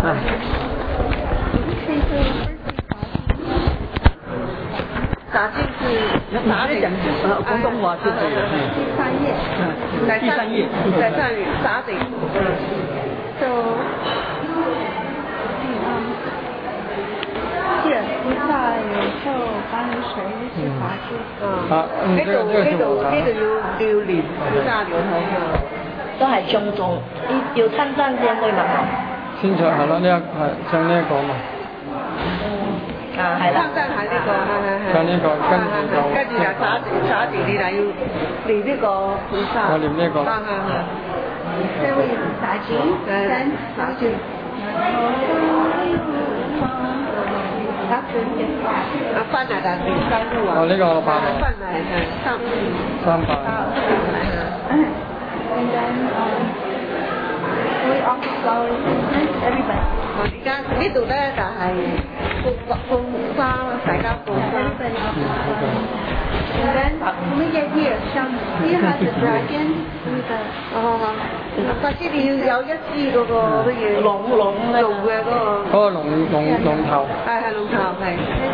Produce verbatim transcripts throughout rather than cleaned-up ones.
哎。 洒净是洒顶， 呃，广东话就对了。 第三页， 嗯，第三页， 在上面洒顶。So, here 菩萨有受帮你水是法师。 嗯。呢度呢度呢度要要練菩薩了係。 都係中中，要親身先對嘛？ 先唱係咯，呢一係唱呢一個嘛。 啊，係啦。 親身係呢個，係係係。 唱呢個，跟住就。 跟住就灑灑住你就要練呢個菩薩。 我練呢個。 係係係。 所以我有灑住，跟灑住。 啊，翻嚟就第三步啊。 哦，呢個我翻嚟。 翻嚟係三。 三百。 And then um, we offer flowers everybody. 而家呢度咧就係供供花啦，大家供花。 Everybody offers flowers. And then when we get here, some here has a dragon with a. 哦，法師你要有一支嗰個乜嘢龍龍龍嘅嗰個。 嗰個龍龍龍頭。 係係龍頭係。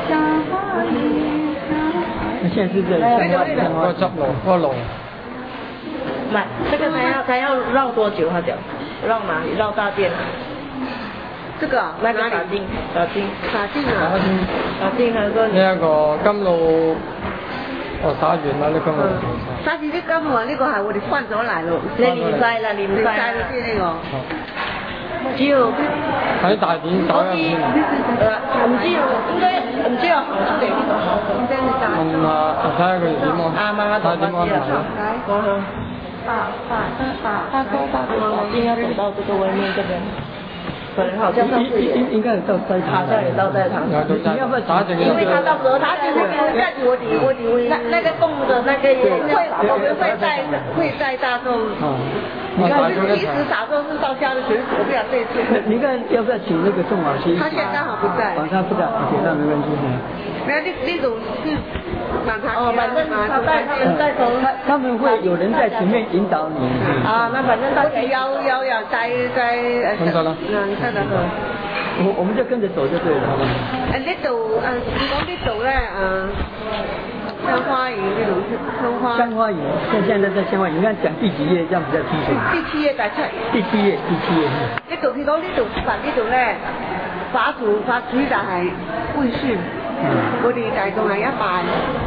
現在是這個嗰個執龍，嗰個龍。 唔係，這個他要他要繞多久？他講繞哪裡？繞大殿。 這個那個灑淨，灑淨， 灑淨啊！ 灑淨係個。 呢一個甘露，哦灑完啦，呢甘露。 灑淨啲甘露啊！呢個係我哋翻咗嚟咯。 你連晒啦，連晒啦先呢個。 只要喺大典手入邊。 誒，唔知應該唔知有行出嚟呢度。 問下睇下佢哋點啊？ 啊，問下導師啊。 法法法法公法公， 我應該走到這個外面這邊。可能好像上次應應該到在堂， 好像也到在堂。 你要不要打整個？ 因為他到時候他就那個在我底我底那那個供的那個會我們會在會在大眾。 你看， 其實打眾是到家的水果，不要這次。 你看要不要請那個宋老師？ 他現在剛好不在。 晚上不在，晚上沒關係。 沒有，呢呢種是晚上。 哦，反正他在他們在從他他們會有人在前面引導你。 啊，那反正他有有有在在誒。 咁得啦。 嗯，得啦。 我我們就跟着走就對了，好嗎？ 誒呢度誒，你講呢度咧誒。香花園呢度香花。 香花園，現現在在香花園，你看講第幾頁，這樣比較清楚。 第七頁第七。第七頁，第七頁。 呢度佢講呢度佛呢度咧，法主法主就係會宣，我哋大眾係一拜。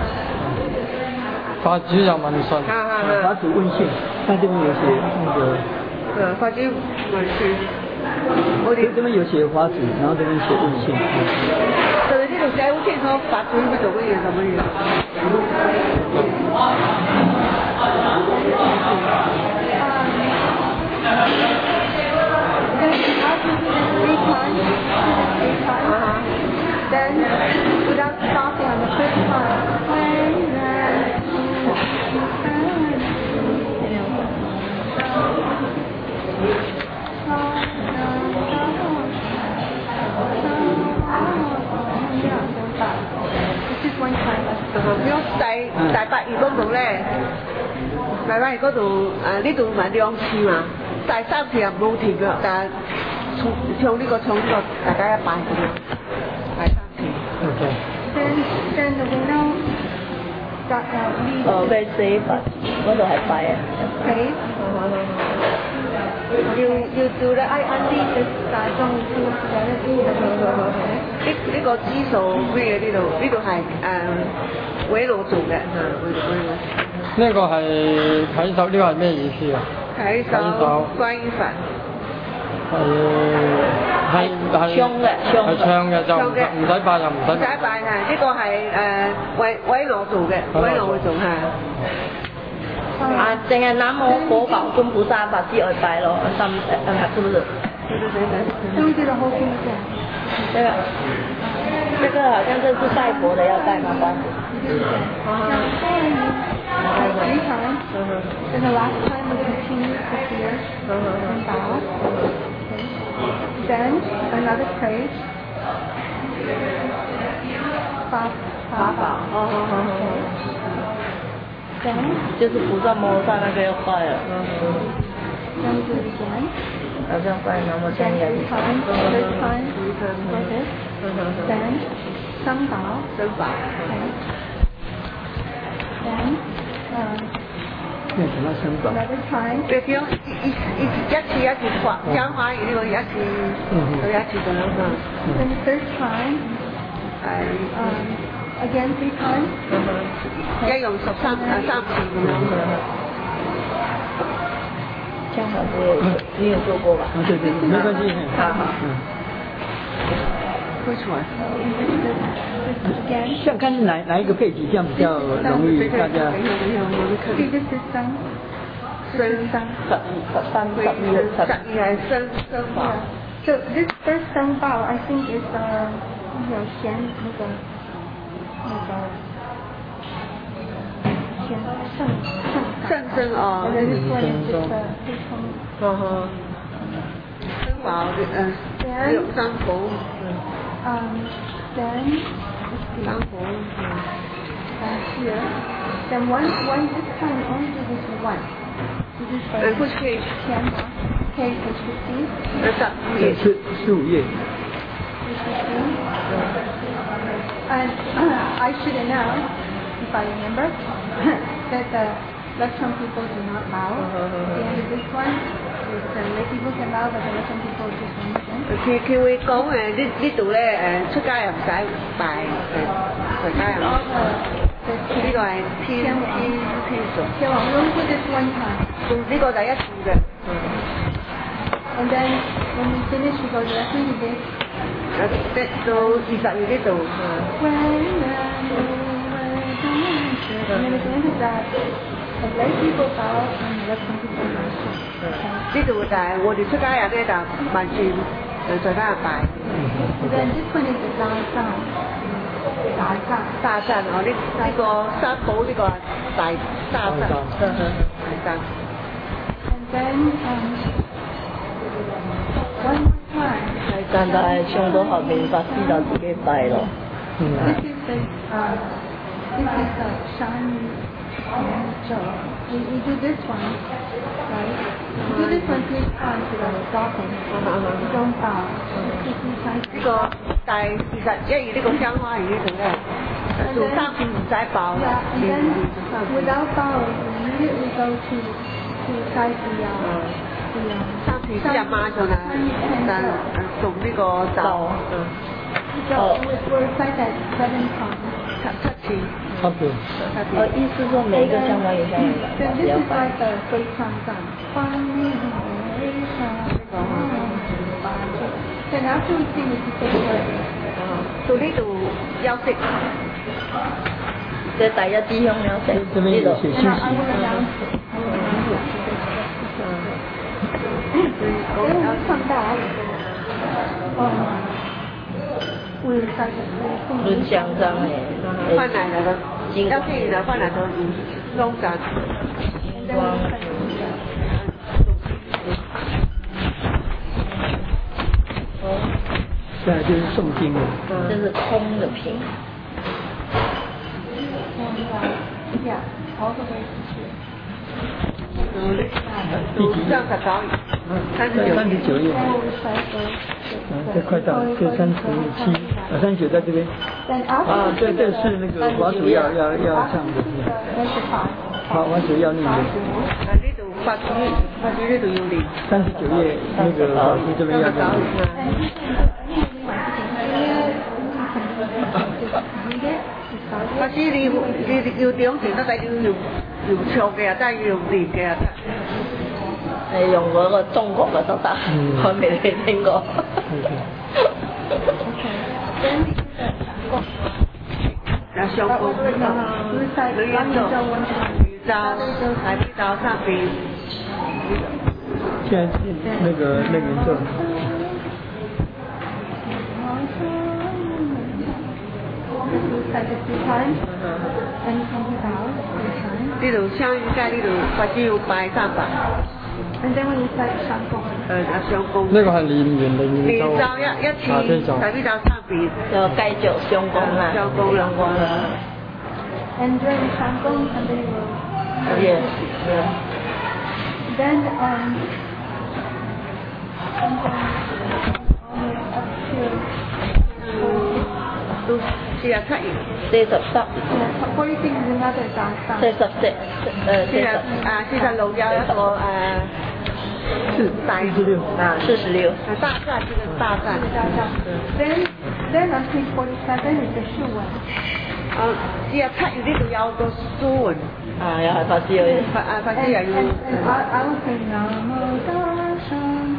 法主就問訊。 啊啊啊！ 法主問訊，他這邊有寫那個。 嗯，法主問訊。我哋這邊有寫法主，然後這邊寫問訊。 就係呢度寫好清楚，法主佢做乜嘢做乜嘢。 Then, without stopping on the first one, this is one time. 如果第第八頁嗰度咧，第八頁嗰度誒呢度咪兩次嘛，第三次又冇停㗎，但係唱唱呢個唱呢個大家一拜咁樣，第三次。 OK。 Then, then the window got uh, leaves. 哦，佢寫佛嗰度係拜啊。 Okay. 要要做咧，I I lead the 大眾要有一啲嘅。 呢呢個支數咩嘢呢度？呢度係誒委路做嘅嚇，委委路。 呢個係睇手，呢個係咩意思啊？ 睇手觀音佛。 係係係唱嘅， 係唱嘅就唔唔使拜又唔使。 唔使拜係呢個係誒委委路做嘅，委路會做係。 啊，淨係南無佛寶觀菩薩法師而拜咯，三誒係，是不是？ 對對對對。 中間的後邊是。 這個這個好像這是拜佛的要拜嗎？關子。 Three times. Then the last time we continue to hear and bow. Then another praise. 法法寶。 哦好好好。 Then 就是菩薩摩薩那個要拜了。 Then do it again. 好像拜南无香烟。 Then three times, third time, like this. Then, some bow. 身法。 Okay. Then, um, 念什么声宝？ another time. 對條一一一一次一次華講華語呢個一次，對一次咁樣嘛。 Then the third time, 係 um, again three times. 一用十三啊三次咁樣。 这样好像你有做过吧？ 啊，对对对，没关系。 好好。 嗯。 会出来。 Again. 像看是哪哪一个配比，这样比较容易大家。 See, this is some. 身三十二、十三、十二、十十二係身身法。 So this first some bow, I think is uh, 有弦那个那个弦圣圣圣身哦。 And then this one is just uh, this one. 呵呵。身法嗯，有三伏。 Um, then let's see. 三伏。 Uh, here. Then one one this time only do this one. This is for 誒，push cage。 ten. Okay, for fifteen. 誒十五对， 頁。 是十五页。 And uh, I should announce, if I remember, that the Lechon people do not bow. At the end of this one, is the lay people can bow, but the Lechon people just don't listen. 佢佢會講誒呢呢度咧誒出街又唔使拜誒隨街又。 All the, the 呢個係天天天數。 Okay, well, we only do this one time. 做呢個第一次嘅。 And then when we finish, we go directly to this. 誒即到二十頁呢度。 When and then at the end of that, the lay people bow and the Lechon people listen. Okay. 呢度就係我哋出街人咧就問住誒隨街人拜。 And then this one is the Dazan. Dazan. 沙山哦，呢呢個沙堡呢個係大沙山。大山。 And then um, one more time. 但係唱到後面法師就自己拜咯。 This is the uh, this is the Shan Zhou. We, we do this one, right? We do this one three times to the dolphin. We don't bow. This is like 呢個第二十一頁呢個香花園呢度咧，做三次唔使爆 yeah, 啦。 and then without bowing, we immediately go to to recite the uh, the um, 三次之後馬上啊，就誒做呢個咒。 So we we recite that seven times. 七七次。 差不多。 呃，意思说每一个香港也像 Then 只 this 要 is 拜 like。the 非常赞，方面非常。Then after we sing, we say the word. 到呢度休息。 即係第一支香料食这边呢度。 有写 And 休 I, I 息。 will announce it. I will announce it. Then when we come back, um, we recite the prayer. 轮香章誒。 翻嚟啦個，休息完就翻嚟就裝陣。 And then we recite the prayer. 现在就是诵经了。 这是空的瓶。 And uh, yeah, all the way to here. 到三十九頁，三十九三十九页。 Then we recite the, 啊， the, 这 the 快到，这三十七，啊，三十九在这边。 Then after 啊，这这是那个华主要要要 after 唱的。 the verse 华华主要念的。 啊呢度法主法主呢度要練。 三十九页那个法师这边要念。 法師你你要點傳得抵？要用用唱嘅又得，要用練嘅又得。 誒用嗰個中國嘅都得，我未聽過。 有上工，女人做宇宙、大悲咒三遍。 现在是那个那个咒。 Recite it three times. Then you can be bowed three times. 呢度香魚街呢度法師要拜三百。 And then we recite Shangong. 誒啊上工。 那個係連完連連就咒一一次，大悲咒三遍。 就繼續上工啦， 上工啦。 And during Shangong, somebody will. Yes. Yeah. Then um. 四啊七頁， 四十濕， Yeah, forty-six is another dark 四 side. 十色，誒四四十十啊四十六有一個誒四大四十六啊四十六， 啊大讚，這個大讚。 Then, then on page forty-seven is the Shu one. 啊四啊七頁呢度有個書文， 啊又係法師嘅， 法啊法 And, 師又 and, 要 and I, I will say Namo Darshan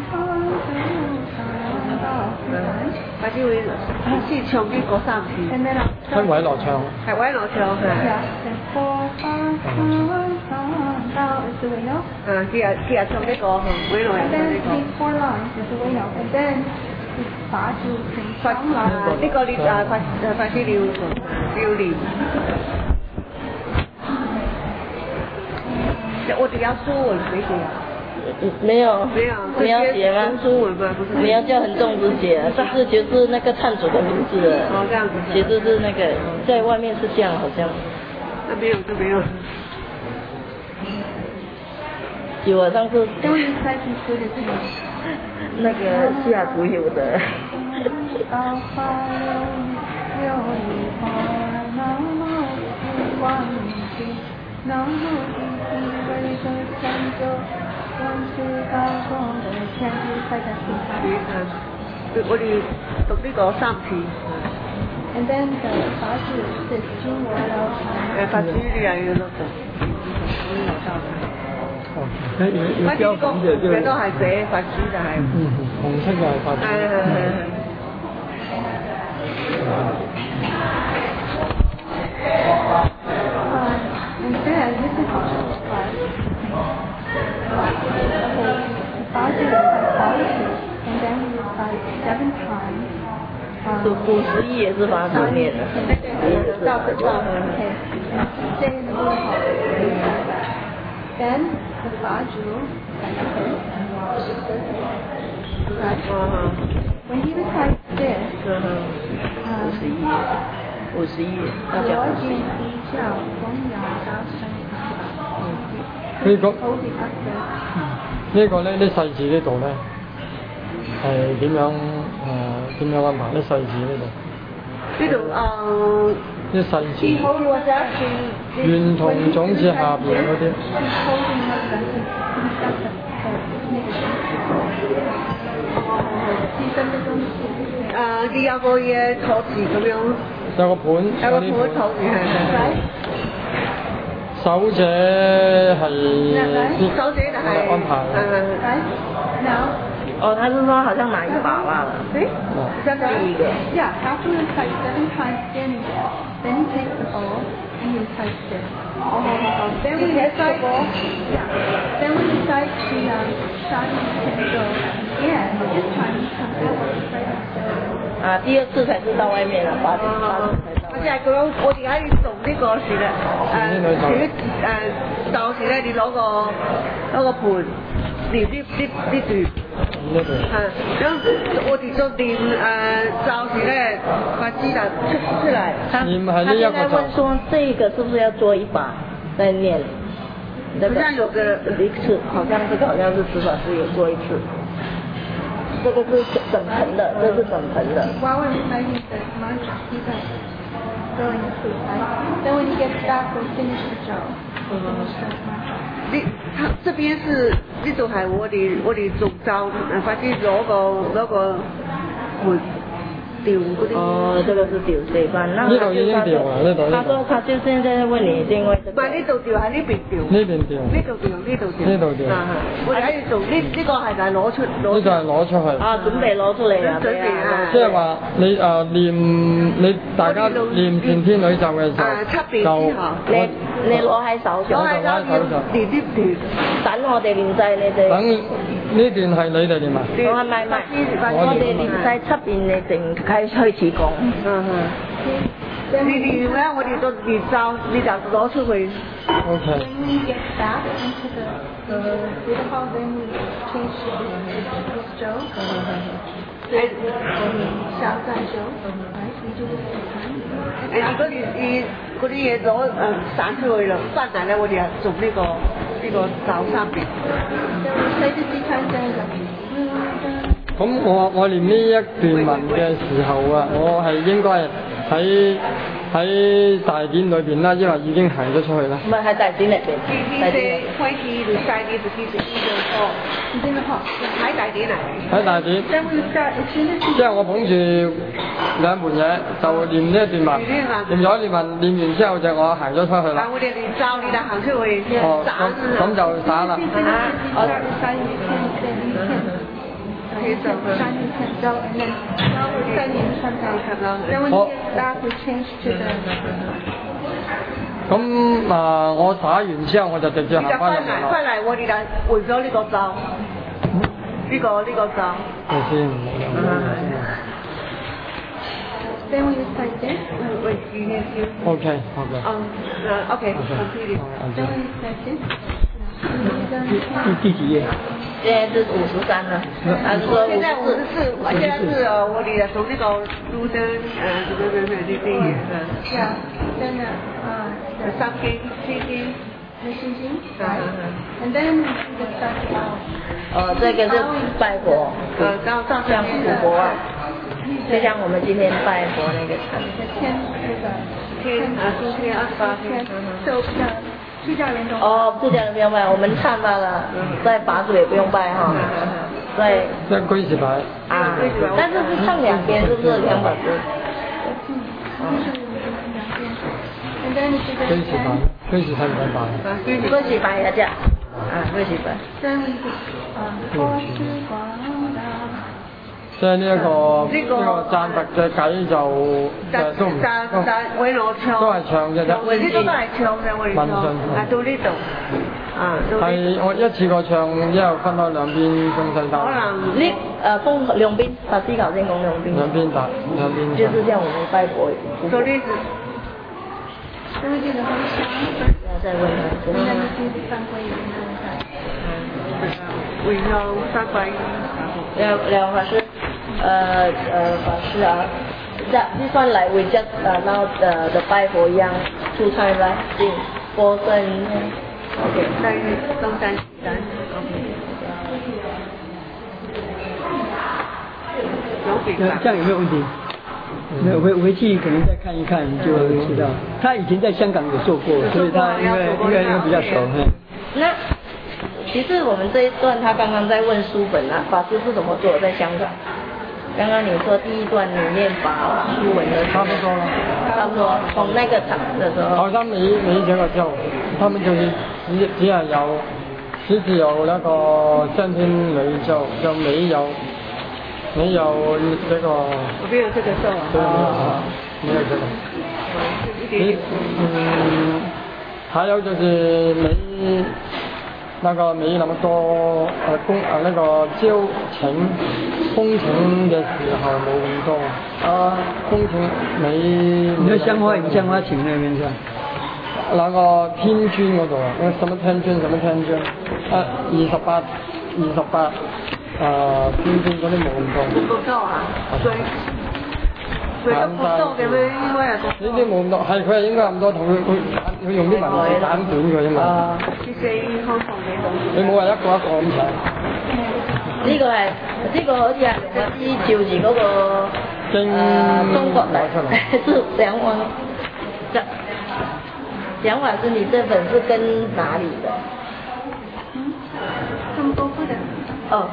法師會先唱呢個三次， And then I'll 分位落唱。 係委落唱係。 yeah, then four, five, five, five, Dao is the way no. 啊，佢又佢又唱呢個，委落又 And 唱 then 呢個。 these four lines is the way no. And then it's Fa Ju Sing 法 Song 啊 line. 呢個你啊法啊法師你要你要練。我哋有書文俾佢啊。 沒有沒有， 你要寫嗎？ 中書文嗎？不是。 你要叫很重子寫，就是就是那個懺主的名字， 哦，這樣子。 其實是那個在外面是這樣，好像。 那沒有就沒有。 有啊，上次 Then we decide to put it in. 那個西雅圖有的。 我哋讀呢個三次。 And then the Fa Ju is Jing Wo Lao 誒，法師你又要讀。 哦，那有有法師標呢紅的就個都係寫法師就係。 嗯，紅色就係法師。 係係係係。 And then this is also part. Okay, Fa Ju is like quality, and then we recite seven times. 古古时义也是法师念的， 到到 Okay, stay in the middle of it. Then the Fa Ju, right? 嗯 When he recites this, 嗯嗯。 um, 五十一要我讲五十见一。 一教供养大圣呢個 Hold the accent. 呢個咧，啲細字呢度咧係點樣誒點樣安排啲細字呢度？ 呢度誒。 啲細字， 好或者係圓同種字下邊嗰啲。 He's holding up the accent. 誒，你有個嘢坐字咁樣， 有個盤， 有個盤坐字係係係。 手者係手者就係安排。 Right? Now, 哦，他是說好像拿一把罷了。 see? 這第一個。 Yeah, after we recite seven times standing there, then he takes the bowl and he recites this. Then we recite, yeah, then we recite the um, Shadi Tenzo again. This time he comes out right after. 啊，第二次才是到外面了，八點八次才到外面。 我就係咁樣，我哋喺度讀呢個時咧，誒，自己誒就時咧，你攞個攞個盤念呢呢呢段。 呢度。 係，咁我哋就念誒就時咧，法師就出出嚟。 他你們還他是要現在問說，這個是不是要做一把再念？ 好像有個一次，好像這個好像是執法師有做一次。這個是整盆的，這是整盆的。 While we're reciting the mantra, he's like going to sleep, right? Then when he gets back, we'll finish the job. We'll finish the mantra. 呢，他這邊是呢度係我哋我哋仲就誒法師攞個攞個盤調嗰啲。 哦，這個是調四番。那呢度已經調啦，呢度呢他說度。 他就現在問你，因為這個。 唔係呢度調，喺呢邊調。 呢邊調。 呢度調，呢度調。 呢度調啊係，我哋喺度做呢呢個係就係攞出攞出。 呢就係攞出去。 啊，準備攞出嚟啊！ 準備啊即係話你誒念你大家念轉天女咒嘅時候， 啊七遍就之後你你攞喺手上， 攞喺手要練呢段。 等我哋練製你哋。 等呢段係你哋念啊？ 我係咪咪？我哋練製七遍，你淨開開始講。 嗯嗯。你練咧，我哋就練咒，你就攞出去。 O K。 When we get back into the the Buddha hall, then we change to this this Joe. 誒， 小赞Joe, right? We do this three times. 誒，如果你你嗰啲嘢攞誒散出去啦，翻嚟咧，我哋係做呢個呢個咒三遍。 Then we say this three times, then we go. 咁我我念呢一段文嘅時候啊，我係應該喺喺大殿裏邊啦，因為已經行咗出去啦。 唔係喺大殿裏邊。 大殿。twenty to thirty to fifty years old。 in the hall。 喺大殿嚟。 喺大殿。 Then we start as soon as。 即係我捧住兩盤嘢，就念呢一段文，念咗一段文，念完之後就我行咗出去啦。 我哋連咒你就行出去。 哦，咁咁就散啦。 我三月天在一天。Okay, so三月天咒 and then 三年三到十啦。Then when we get back, we change to the。 咁啊，我打完之後我就直接行翻入嚟啦。 翻嚟我哋就換咗呢個咒，呢個呢個咒。 係先。 Then we start this. Wait, you need to. Okay, okay. Um, uh, okay, continue. Then we start this. 第几页？ 现在是五十三了，他是说现在五十四，现在是呃，我哋從呢個路燈呃，什麼什麼呢啲嘢， 係啊，真係啊， 三經、四經、 心經，and then we start out。 呃，这个是拜佛， 呃，到到像古佛啊，就像我们今天拜佛那个禅。 天那个天啊，今天二十八天， 就的。出家人都哦，出家人不用拜，我们唱罢了，在法祖也不用拜哈，在在居士牌啊，但是是唱两边，是不是两把子？ 居士牌，居士牌唔使拜。 居士牌也这样，啊，居士牌。 即係呢一個呢個讚佛嘅偈就誒都唔都都係唱嘅啫。 呢個都係唱嘅，我哋唱。啊，到呢度。啊， 係我一次過唱，之後分開兩邊中西單。 可能呢誒供兩邊，法師頭先講兩邊。 兩邊打，兩邊。 就是像我們拜佛。 所以是。 因為這個很香。 再問他。 應該是三歸元回向三歸。 兩兩法師。呃呃，法師啊，這this one like we just uh, now the the 拜佛一樣，出菜來進佛身，OK， 在中山山 ，OK。 这样有没有问题？没有，回回去可能再看一看就知道。他以前在香港有做过，所以他应该应该应该比较熟。 那其實我們這一段，他剛剛在問書本啊，法師是怎麼做在香港？剛剛你說第一段你念法書文的時候， 差不多了。 差不多，從那個場的時候。 好像沒沒這個咒，他們就是只只係有，只是有那個三天女咒，就沒有沒有這個。 沒有這個咒啊。 對，沒有這個。你嗯，還有就是沒。那個沒那麼多呃工呃那個招請工程嘅時候冇咁多。 哦。 工程沒。 你說香花香花亭那邊是吧？ 那個天尊嗰度啊，那個什麼天尊什麼天尊，啊二十八二十八啊天尊嗰啲冇咁多。 唔夠啊？對。佢都唔多嘅咩？應該係。 呢啲冇咁多，係佢係應該咁多，同佢佢佢用啲文字版本佢啫嘛。 啲四康房幾度？ 你冇話一個一個咁長。 呢個係呢個好似係我知照住嗰個誒中國嚟，是梁王這梁法師，你這本是跟哪裡的？ 嗯，他們都不的。 哦。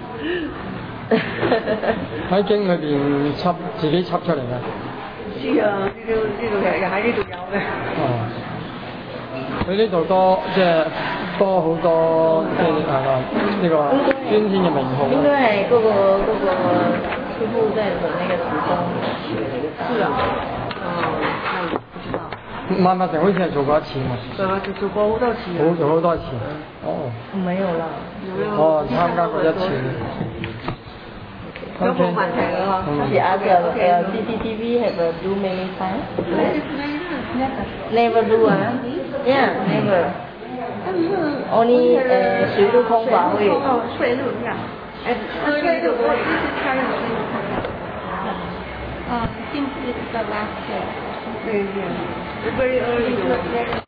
喺經裏邊輯自己輯出嚟嘅。 知啊，呢度呢度又又喺呢度有嘅。 哦。佢呢度多即係多好多即係係嘛呢個尊天嘅名號。 應該係嗰個嗰個師傅在的那個時裝學的一個。是啊。哦，係不知道。 萬法成好似係做過一次嘛。 係啊，就做過好多次。 好做好多次。哦。 沒有啦。 哦，參加過一次。 都冇問題嘅嗬。 The other uh, C C T V have uh, do many times? Never do 啊 ？Yeah, never. Only 呃水陆空法會。 哦，水陸呀。哎，水陸我一直參與水陸空法。啊，今次 is the last day. Yeah, yeah. Very early.